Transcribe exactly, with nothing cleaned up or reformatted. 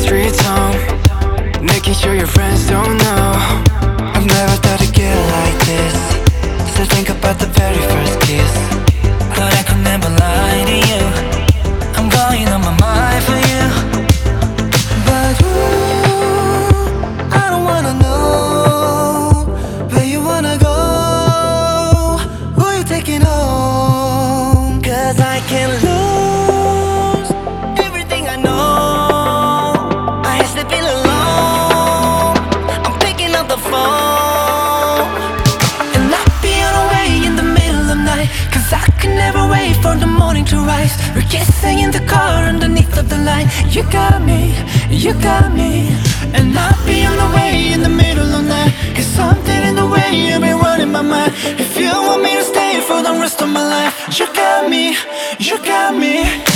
streets home, making sure your friends don't know. I've never thought it'd get like this. Still think about the very first kiss, but I could never lie to you. I'm going on my mind for you. but ooh, I don't wanna know where you wanna go, who you taking home. Cause I can't lose everything I know. I ain't sleeping alone, I'm picking up the phone. And I'll be on the way in the middle of the night, cause I can never wait for the morning to rise. We're kissing in the car underneath of the light. You got me, you got me. And I'll be on the way in the middle of the night, cause something in the way you've been running my mind. If you want me to stay for the rest of my life, you got me, you got me.